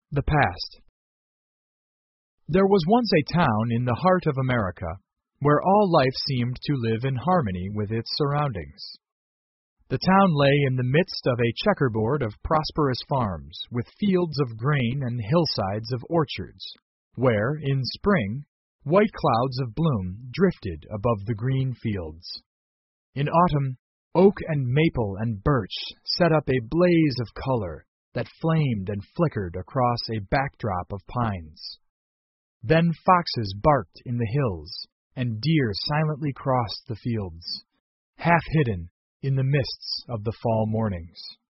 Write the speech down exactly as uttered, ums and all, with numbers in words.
The Past. There was once a town in the heart of America where all life seemed to live in harmony with its surroundings. The town lay in the midst of a checkerboard of prosperous farms, with fields of grain and hillsides of orchards, where, in spring, white clouds of bloom drifted above the green fields. In autumn, oak and maple and birch set up a blaze of color that flamed and flickered across a backdrop of pines. Then foxes barked in the hills, and deer silently crossed the fields, half hidden in the mists of the fall mornings.